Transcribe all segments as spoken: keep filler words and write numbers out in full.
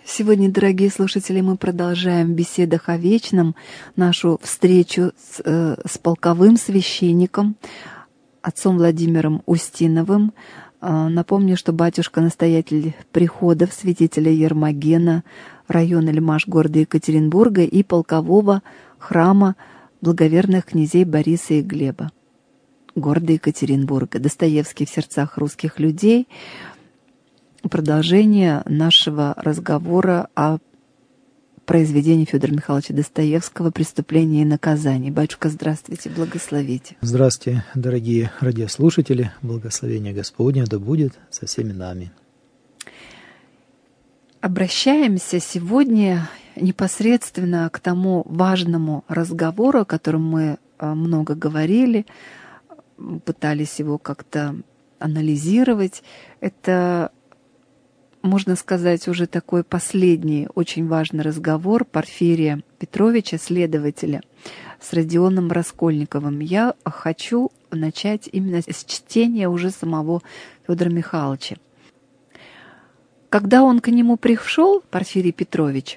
Сегодня, дорогие слушатели, мы продолжаем в беседах о вечном нашу встречу с, э, с полковым священником, отцом Владимиром Устиновым. Э, напомню, что батюшка-настоятель приходов святителя Ермогена, района Лимаш города Екатеринбурга и полкового храма благоверных князей Бориса и Глеба города Екатеринбурга. Достоевский в сердцах русских людей. Продолжение нашего разговора о произведении Федора Михайловича Достоевского «Преступление и наказание». Батюшка, здравствуйте, благословите. Здравствуйте, дорогие радиослушатели. Благословение Господне да будет со всеми нами. Обращаемся сегодня непосредственно к тому важному разговору, о котором мы много говорили, пытались его как-то анализировать. Это, можно сказать, уже такой последний очень важный разговор Порфирия Петровича, следователя, с Родионом Раскольниковым. Я хочу начать именно с чтения уже самого Федора Михайловича. Когда он к нему пришел, Порфирий Петрович,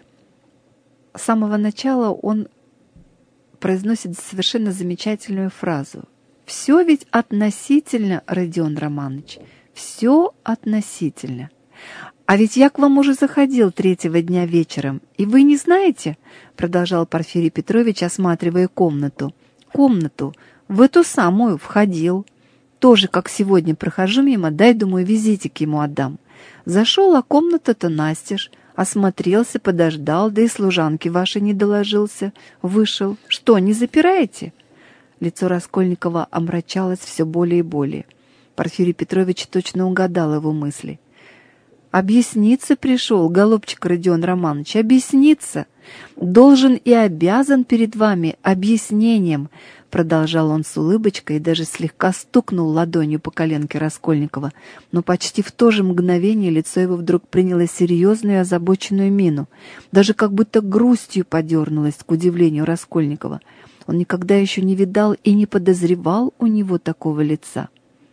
с самого начала он произносит совершенно замечательную фразу. «Все ведь относительно, Родион Романович, все относительно. А ведь я к вам уже заходил третьего дня вечером, и вы не знаете, — продолжал Порфирий Петрович, осматривая комнату, — комнату, в эту самую входил. Тоже, как сегодня прохожу мимо, дай, думаю, визитик ему отдам. Зашел, а комната-то настежь, осмотрелся, подождал, да и служанке вашей не доложился. Вышел. Что, не запираете?» Лицо Раскольникова омрачалось все более и более. Порфирий Петрович точно угадал его мысли. «Объясниться пришел, голубчик Родион Романович, объясниться. Должен и обязан перед вами объяснением», продолжал он с улыбочкой и даже слегка стукнул ладонью по коленке Раскольникова, но почти в то же мгновение лицо его вдруг приняло серьезную и озабоченную мину, даже как будто грустью подернулось к удивлению Раскольникова. Он никогда еще не видал и не подозревал у него такого лица.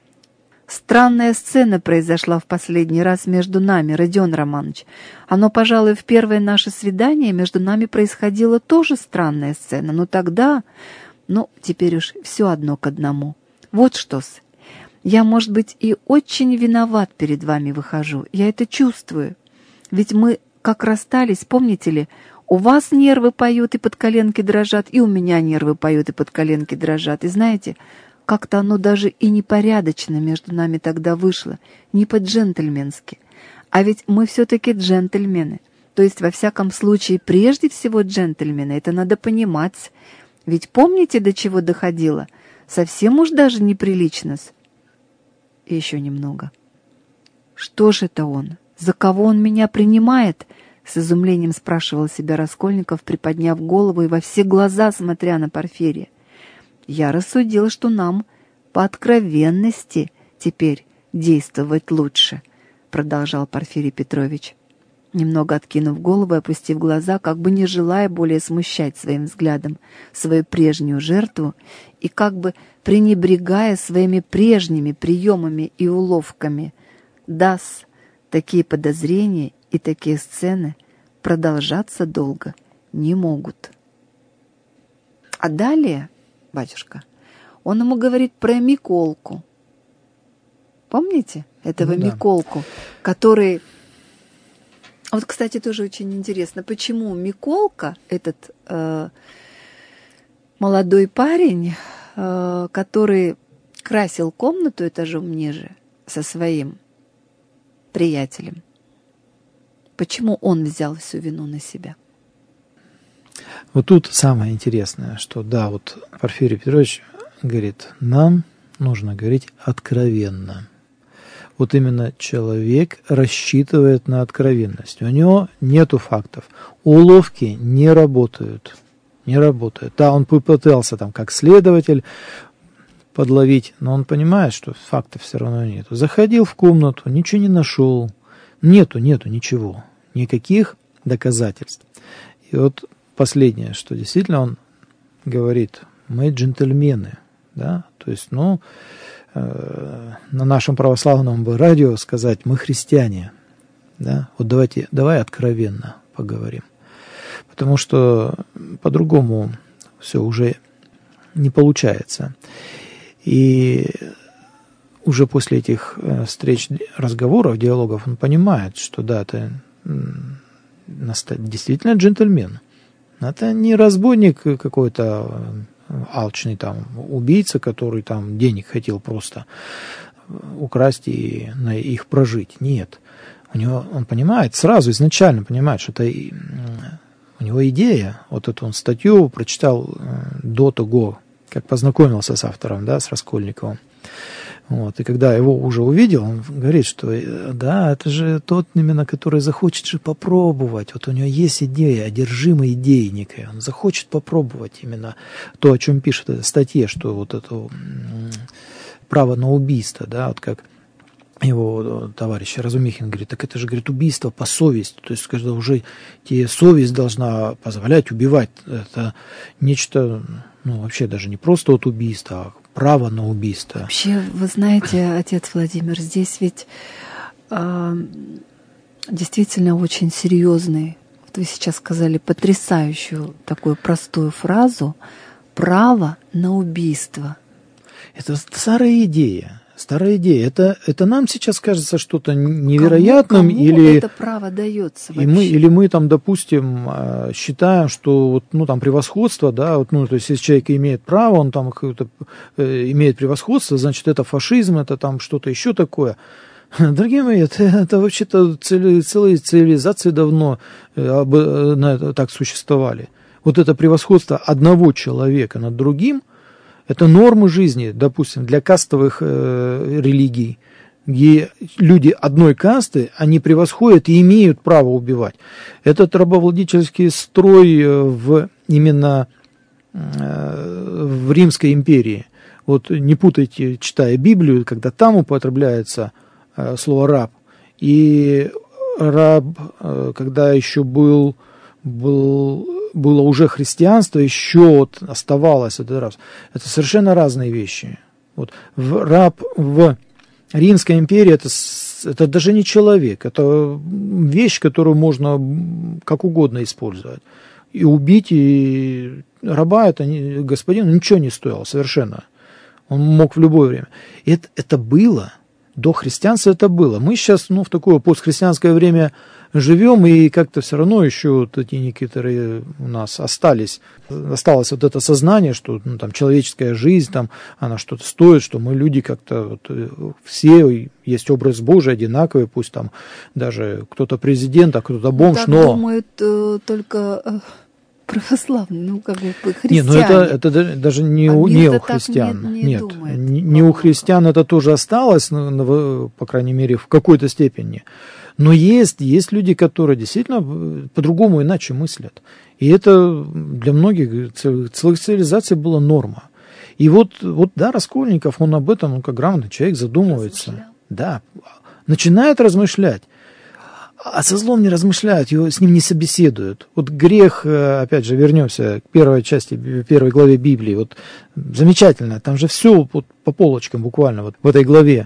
«Странная сцена произошла в последний раз между нами, Родион Романович. Оно, пожалуй, в первое наше свидание между нами происходила тоже странная сцена, но тогда... Ну, теперь уж все одно к одному. Вот что-с. Я, может быть, и очень виноват перед вами выхожу. Я это чувствую. Ведь мы, как расстались, помните ли, у вас нервы поют и под коленки дрожат, и у меня нервы поют и под коленки дрожат. И знаете, как-то оно даже и непорядочно между нами тогда вышло, не по-джентльменски. А ведь мы все-таки джентльмены. То есть, во всяком случае, прежде всего джентльмены. Это надо понимать. Ведь помните, до чего доходило? Совсем уж даже неприлично-с. И еще немного. Что же это он? За кого он меня принимает? С изумлением спрашивал себя Раскольников, приподняв голову и во все глаза смотря на Порфирия. Я рассудил, что нам по откровенности теперь действовать лучше, продолжал Порфирий Петрович, немного откинув голову и опустив глаза, как бы не желая более смущать своим взглядом свою прежнюю жертву и как бы пренебрегая своими прежними приемами и уловками. Да-с, такие подозрения и такие сцены продолжаться долго не могут. А далее, батюшка, он ему говорит про Миколку. Помните этого Ну, да. Миколку, который... Вот, кстати, тоже очень интересно, почему Миколка, этот э, молодой парень, э, который красил комнату этажом ниже со своим приятелем, почему он взял всю вину на себя? Вот тут самое интересное, что да, вот Порфирий Петрович говорит, нам нужно говорить откровенно. Вот именно человек рассчитывает на откровенность. У него нету фактов. Уловки не работают. Не работают. Да, он попытался там как следователь подловить, но он понимает, что фактов все равно нету. Заходил в комнату, ничего не нашел. Нету, нету ничего. Никаких доказательств. И вот последнее, что действительно он говорит, мы джентльмены. Да? То есть, ну... на нашем православном бы радио сказать, мы христиане. Да? Вот давайте, давай откровенно поговорим. Потому что по-другому все уже не получается. И уже после этих встреч, разговоров, диалогов он понимает, что да, это действительно джентльмен. Это не разбойник какой-то алчный там убийца, который там денег хотел просто украсть и на их прожить. Нет. У него, он понимает, сразу изначально понимает, что это у него идея. Вот эту он статью прочитал до того, как познакомился с автором, да, с Раскольниковым. Вот, и когда его уже увидел, он говорит, что да, это же тот именно, который захочет же попробовать. Вот у него есть идея, одержимая идеей некая. Он захочет попробовать именно то, о чем пишет в статье, что вот это право на убийство, да, вот как его товарищ Разумихин говорит, так это же, говорит, убийство по совести. То есть, когда уже тебе совесть должна позволять убивать, это нечто, ну, вообще даже не просто вот убийство, а право на убийство. Вообще, вы знаете, отец Владимир, здесь ведь э, действительно очень серьезный, вот вы сейчас сказали потрясающую такую простую фразу, право на убийство. Это старая идея. Старая идея. Это, это нам сейчас кажется что-то невероятным. Кому, кому или это право дается вообще? И мы, или мы там, допустим, считаем, что вот, ну, там превосходство, да, вот, ну, то есть если человек имеет право, он там какое-то, э, имеет превосходство, значит, это фашизм, это там что-то еще такое. Дорогие мои, это, это вообще-то цели, целые цивилизации давно э, на это, так существовали. Вот это превосходство одного человека над другим, это нормы жизни, допустим, для кастовых э, религий, где люди одной касты, они превосходят и имеют право убивать. Этот рабовладельческий строй в, именно э, в Римской империи. Вот не путайте, читая Библию, когда там употребляется э, слово «раб». И раб, э, когда еще был... был было уже христианство, еще вот оставалось этот раб. Это совершенно разные вещи. Вот в, раб в Римской империи это, это даже не человек, это вещь, которую можно как угодно использовать. И убить, и раба это не, господину ничего не стоило совершенно. Он мог в любое время. И это, это было, до христианства это было. Мы сейчас, ну, в такое постхристианское время живем, и как-то все равно еще вот эти некоторые у нас остались, осталось вот это сознание, что, ну, там человеческая жизнь, там, она что-то стоит, что мы люди как-то вот, все, есть образ Божий одинаковый, пусть там даже кто-то президент, а кто-то бомж, так но... думают э, только э, православные, ну, как бы христиане. Нет, ну это, это даже не, а у, не у христиан. Не, не, Нет, думает, не, не у христиан это тоже осталось, по крайней мере, в какой-то степени. Но есть, есть люди, которые действительно по-другому, иначе мыслят. И это для многих целых цивилизаций была норма. И вот, вот да, Раскольников, он об этом, он как грамотный человек задумывается. Размышлял. Да, начинает размышлять. А со злом не размышляют, его, с ним не собеседуют. Вот грех, опять же, вернемся к первой части, первой главе Библии. Вот замечательно, там же все вот по полочкам буквально вот в этой главе.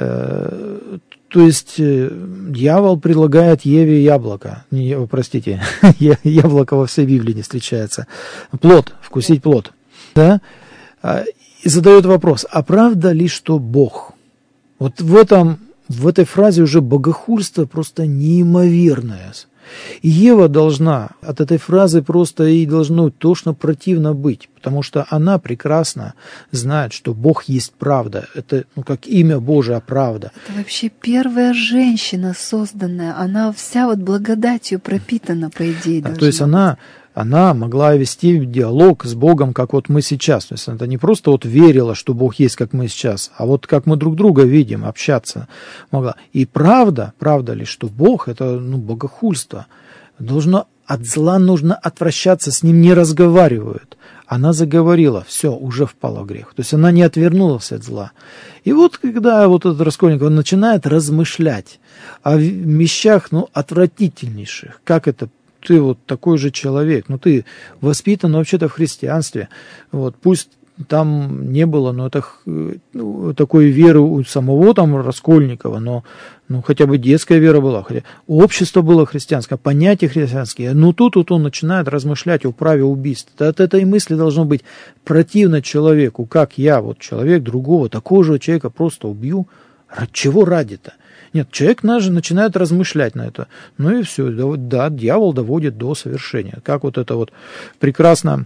То есть дьявол предлагает Еве яблоко. Не, простите, яблоко во всей Библии не встречается. Плод, вкусить плод. Да? И задает вопрос, а правда ли, что Бог? Вот в этом, в этой фразе уже богохульство просто неимоверное. И Ева должна, от этой фразы просто ей должно тошно противно быть, потому что она прекрасно знает, что Бог есть правда. Это, ну, как имя Божие, правда. Это вообще первая женщина созданная, она вся вот благодатью пропитана, по идее. Да, то есть она, она могла вести диалог с Богом, как вот мы сейчас. То есть это не просто вот верила, что Бог есть, как мы сейчас, а вот как мы друг друга видим, общаться могла. И правда, правда ли, что Бог — это, ну, богохульство. Должно, от зла нужно отвращаться, с ним не разговаривают. Она заговорила, все, уже впала в грех. То есть она не отвернулась от зла. И вот когда вот этот Раскольников, он начинает размышлять о вещах, ну, отвратительнейших, как это ты вот такой же человек, ну ты воспитан вообще-то в христианстве, вот пусть там не было, ну, это, ну, такой веры у самого там Раскольникова, но ну, хотя бы детская вера была, хотя общество было христианское, понятия христианские. Но тут вот он начинает размышлять о праве убийства. От этой мысли должно быть противно человеку, как я, вот человек другого, такого же человека просто убью. Чего ради-то? Нет, человек даже начинает размышлять на это. Ну и все, да, дьявол доводит до совершения. Как вот это вот прекрасно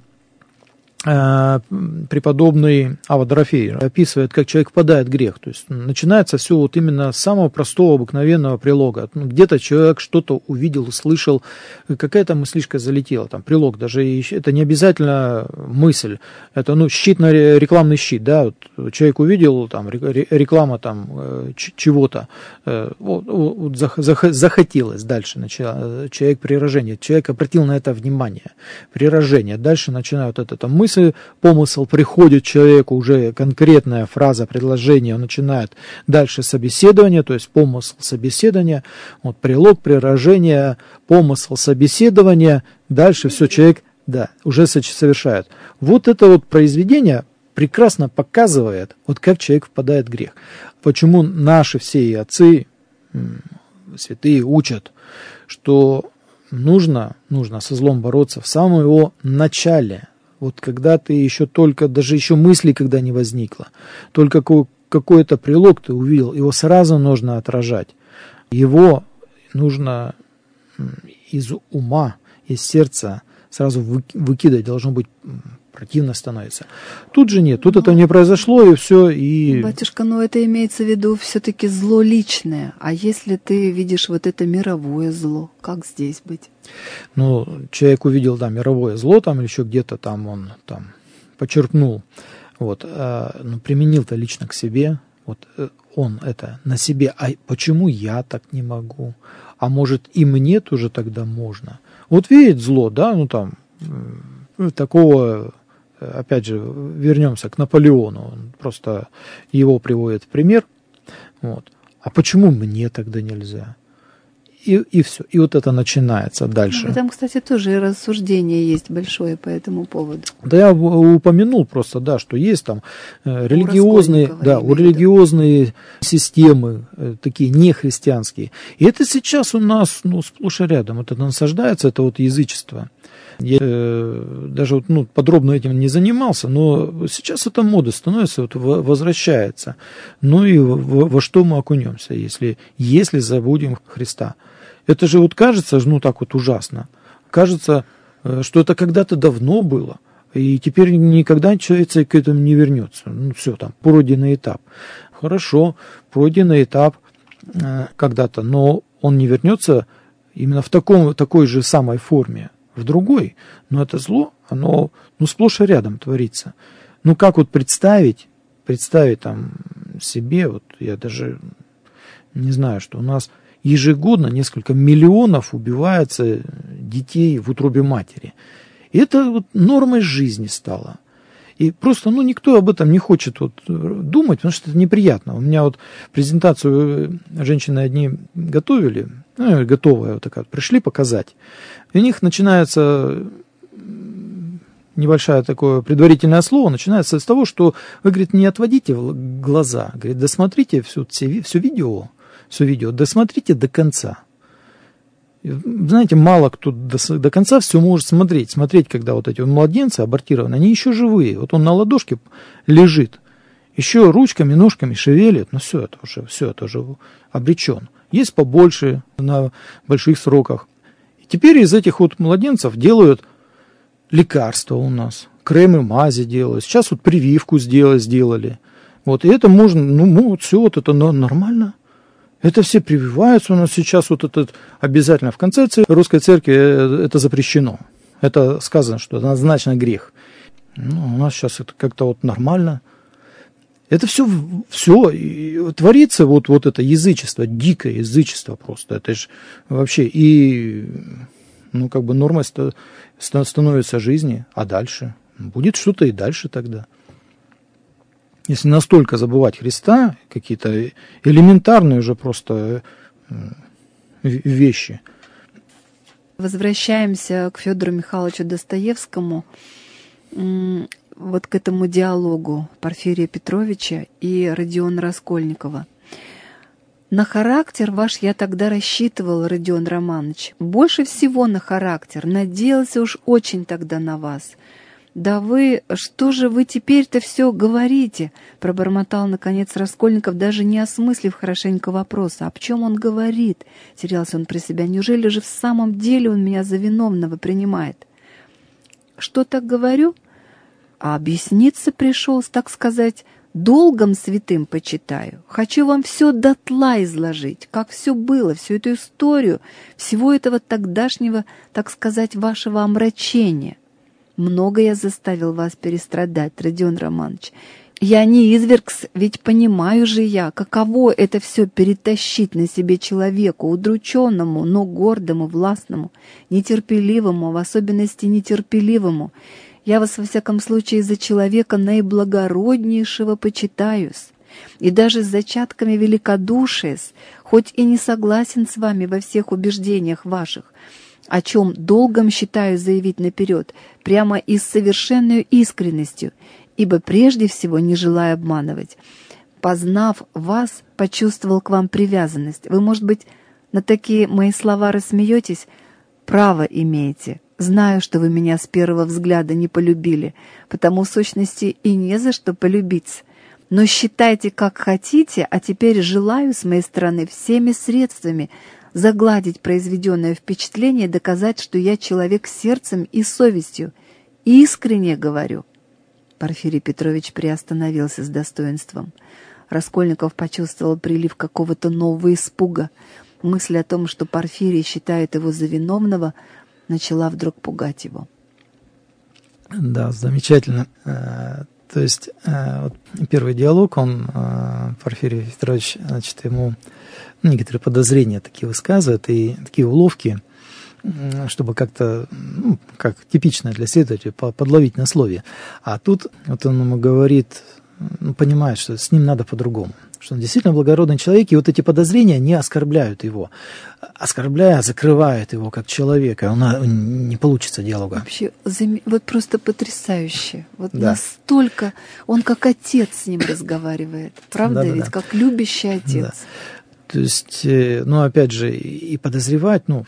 преподобный Авва Дорофей описывает, как человек впадает в грех. То есть начинается все вот именно с самого простого, обыкновенного прилога. Ну, где-то человек что-то увидел, услышал, какая-то мыслишка залетела. Там прилог, даже это не обязательно мысль, это ну, щит на рекламный щит. Да? Вот человек увидел, там, реклама там, чего-то, вот, вот, захотелось дальше. Начало, человек приражение, человек обратил на это внимание, приражение. Дальше начинают это там мысль, помысл приходит человеку, уже конкретная фраза, предложение, он начинает дальше собеседование, то есть помысл собеседования, вот прилог, приражение, помысл собеседования, дальше все человек, да, уже совершает. Вот это вот произведение прекрасно показывает, вот как человек впадает в грех. Почему наши все отцы, святые, учат, что нужно, нужно со злом бороться в самом его начале. Вот когда ты еще только, даже еще мысли когда не возникло, только какой-то прилог ты увидел, его сразу нужно отражать. Его нужно из ума, из сердца сразу выкидывать, должно быть противно становится. Тут же нет, тут но, это не произошло, и все. И... Батюшка, но это имеется в виду все-таки зло личное. А если ты видишь вот это мировое зло, как здесь быть? Ну, человек увидел, да, мировое зло, там, или еще где-то там он там почерпнул, вот, а, ну, применил-то лично к себе, вот, он это на себе, а почему я так не могу? А может, и мне тоже тогда можно? Вот видит зло, да, ну, там, такого... Опять же, вернемся к Наполеону, он просто его приводит в пример. Вот. А почему мне тогда нельзя? И, и все. И вот это начинается дальше. Ну, там, кстати, тоже и рассуждение есть большое по этому поводу. Да я упомянул просто, да, что есть там религиозные, у да, у религиозные системы, такие нехристианские. И это сейчас у нас, ну, сплошь и рядом. Это насаждается, это вот язычество. Я э, даже вот, ну, подробно этим не занимался, но сейчас эта мода становится, вот, возвращается. Ну и во, во что мы окунемся, если, если забудем Христа? Это же вот кажется, ну так вот ужасно. Кажется, что это когда-то давно было, и теперь никогда человек к этому не вернется. Ну все, там, пройденный этап. Хорошо, пройденный этап э, когда-то, но он не вернется именно в таком, такой же самой форме. В другой, но это зло, оно ну, сплошь и рядом творится. Ну как вот представить, представить там себе, вот я даже не знаю, что у нас ежегодно несколько миллионов убивается детей в утробе матери. И это вот нормой жизни стало. И просто, ну, никто об этом не хочет вот думать, потому что это неприятно. У меня вот презентацию женщины одни готовили, ну, готовая вот такая, пришли показать. И у них начинается небольшое такое предварительное слово, начинается с того, что вы, говорит, не отводите глаза, говорит, досмотрите все, все, все видео, все видео, досмотрите до конца. Знаете, мало кто до, до конца все может смотреть. Смотреть, когда вот эти вот младенцы абортированы, они еще живые. Вот он на ладошке лежит, еще ручками, ножками шевелит, но все это уже, все это уже обречен. Есть побольше на больших сроках. И теперь из этих вот младенцев делают лекарства у нас, кремы, мази делают. Сейчас вот прививку сделали, сделали. Вот, и это можно, ну, вот все вот это нормально. Это все прививаются у нас сейчас, вот это обязательно в конце русской церкви это запрещено. Это сказано, что это однозначно грех. Ну, у нас сейчас это как-то вот нормально. Это все, все и творится, вот, вот это язычество, дикое язычество просто. Это же вообще и, ну, как бы нормой становится жизни, а дальше? Будет что-то и дальше тогда. Если настолько забывать Христа, какие-то элементарные уже просто вещи. Возвращаемся к Федору Михайловичу Достоевскому. вот к этому диалогу Порфирия Петровича и Родиона Раскольникова. На характер ваш я тогда рассчитывал, Родион Романович. Больше всего на характер. Надеялся уж очень тогда на вас. Да вы, что же вы теперь-то все говорите? Пробормотал, наконец, Раскольников, даже не осмыслив хорошенько вопроса. Об чем он говорит? Терялся он при себя. Неужели же в самом деле он меня за виновного принимает? Что так говорю? А объясниться пришел, так сказать, долгом святым почитаю. Хочу вам все дотла изложить, как все было, всю эту историю, всего этого тогдашнего, так сказать, вашего омрачения. Много я заставил вас перестрадать, Родион Романович. Я не извергс, ведь понимаю же я, каково это все перетащить на себе человеку, удрученному, но гордому, властному, нетерпеливому, в особенности нетерпеливому. Я вас, во всяком случае, за человека наиблагороднейшего почитаюсь, и даже с зачатками великодушия, хоть и не согласен с вами во всех убеждениях ваших, о чем долгом считаю заявить наперед, прямо и с совершенной искренностью, ибо прежде всего не желаю обманывать. Познав вас, почувствовал к вам привязанность. Вы, может быть, на такие мои слова рассмеетесь? Право имеете. Знаю, что вы меня с первого взгляда не полюбили, потому в сущности и не за что полюбить. Но считайте, как хотите, а теперь желаю с моей стороны всеми средствами загладить произведенное впечатление и доказать, что я человек с сердцем и совестью. Искренне говорю. Порфирий Петрович приостановился с достоинством. Раскольников почувствовал прилив какого-то нового испуга. Мысль о том, что Порфирий считает его за виновного, начала вдруг пугать его. Да, замечательно. То есть первый диалог, он, Порфирий Петрович, значит, ему некоторые подозрения такие высказывает и такие уловки, чтобы как-то, ну, как типично для следователя, подловить на слове. А тут вот он ему говорит, ну, понимает, что с ним надо по-другому, что он действительно благородный человек, и вот эти подозрения не оскорбляют его. Оскорбляя, закрывают его как человека, он, не получится диалога. Вообще, вот просто потрясающе. Вот да. Настолько он как отец с ним разговаривает. Правда да, ведь? Да. Как любящий отец. Да. То есть, ну, опять же, и подозревать, ну,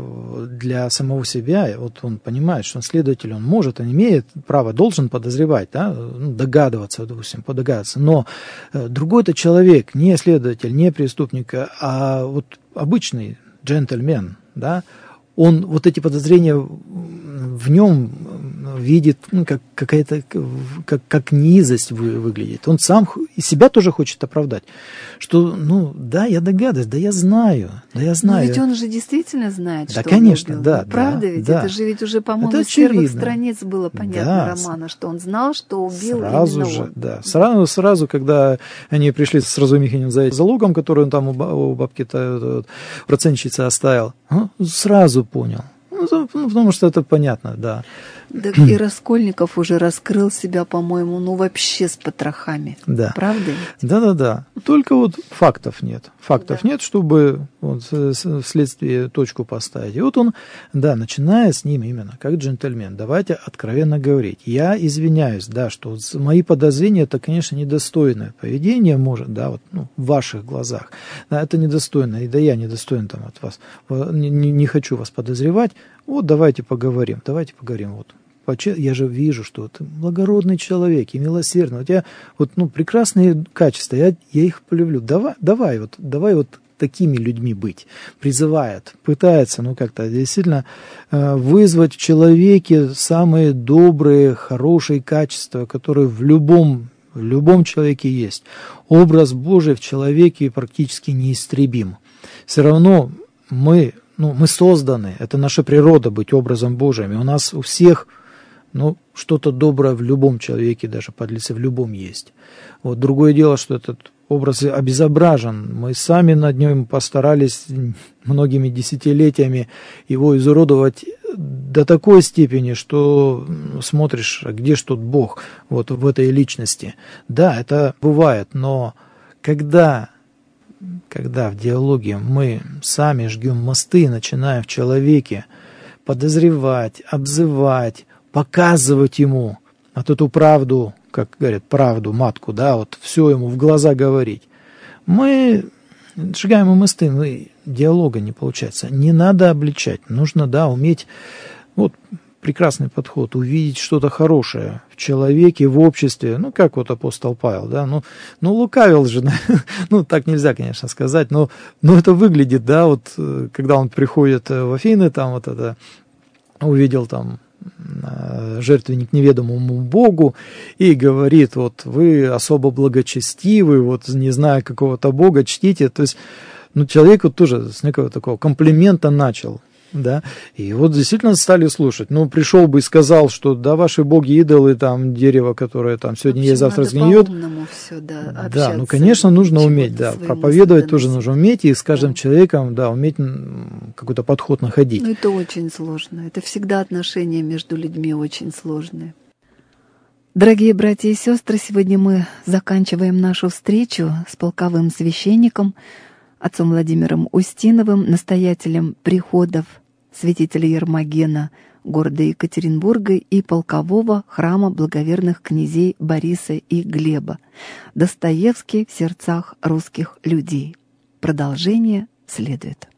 для самого себя, вот он понимает, что он следователь, он может, он имеет право, должен подозревать, да, ну, догадываться, допустим, подогадываться, но другой-то человек, не следователь, не преступник, а вот обычный джентльмен, да, он вот эти подозрения в нем видит, ну, как какая-то, как, как низость вы, выглядит. Он сам и себя тоже хочет оправдать, что, ну, да, я догадываюсь, да я знаю, да я знаю. Но ведь он же действительно знает, да, что конечно, он убил. да, правда да, ведь? да. Это же ведь уже, по-моему, это с первых очевидно. страниц было понятно да. романа, что он знал, что убил сразу именно же, он. Да, сразу, сразу, когда они пришли с Разумихиным за залогом, который он там у бабки-то процентщицы оставил, сразу понял. Ну, потому что это понятно, да. Да, и Раскольников уже раскрыл себя, по-моему, ну вообще с потрохами. Да. Правда? Да-да-да. Только вот фактов нет. Фактов да. нет, чтобы вот, вследствие точку поставить. И вот он, да, начинает с ним именно, как джентльмен. Давайте откровенно говорить. Я извиняюсь, да, что мои подозрения, это, конечно, недостойное поведение, может, да, вот, ну, в ваших глазах. Да, это недостойно, и да я недостоин там от вас. Не, не, не хочу вас подозревать. Вот давайте поговорим, давайте поговорим. Вот. Я же вижу, что ты благородный человек и милосердный. У тебя вот, ну, прекрасные качества, я, я их полюблю. Давай, давай, вот, давай вот такими людьми быть. Призывает, пытается, ну, как-то действительно э, вызвать в человеке самые добрые, хорошие качества, которые в любом, в любом человеке есть. Образ Божий в человеке практически неистребим. Все равно мы, ну, мы созданы, это наша природа быть образом Божиим. И у нас у всех, ну, что-то доброе в любом человеке, даже подлеце в любом есть. Вот. Другое дело, что этот образ обезображен. Мы сами над ним постарались многими десятилетиями его изуродовать до такой степени, что смотришь, а где ж тут Бог вот в этой личности. Да, это бывает, но когда, когда в диалоге мы сами жгем мосты, начинаем в человеке подозревать, обзывать, показывать ему вот эту правду, как говорят, правду, матку, да, вот все ему в глаза говорить. Мы сжигаем и мосты, мы, диалога не получается. Не надо обличать, нужно, да, уметь, вот прекрасный подход, увидеть что-то хорошее в человеке, в обществе, ну, как вот апостол Павел, да, ну, ну лукавил же, ну, так нельзя, конечно, сказать, но, но это выглядит, да, вот, когда он приходит в Афины, там вот это, увидел там жертвенник неведомому Богу и говорит, вот вы особо благочестивы, вот не зная какого-то Бога, чтите, то есть, ну, человек вот тоже с некого такого комплимента начал, да, и вот действительно стали слушать, ну, пришел бы и сказал, что да, ваши боги идолы, там, дерево, которое там сегодня есть, завтра сгниет. Все, да, да, ну, конечно, нужно уметь, да, проповедовать тоже нужно уметь, и с каждым да. человеком, да, уметь какой-то подход находить. Ну, это очень сложно, это всегда отношения между людьми очень сложные. Дорогие братья и сестры, сегодня мы заканчиваем нашу встречу с полковым священником, отцом Владимиром Устиновым, настоятелем приходов святителя Ермогена города Екатеринбурга и полкового храма благоверных князей Бориса и Глеба. Достоевский в сердцах русских людей. Продолжение следует.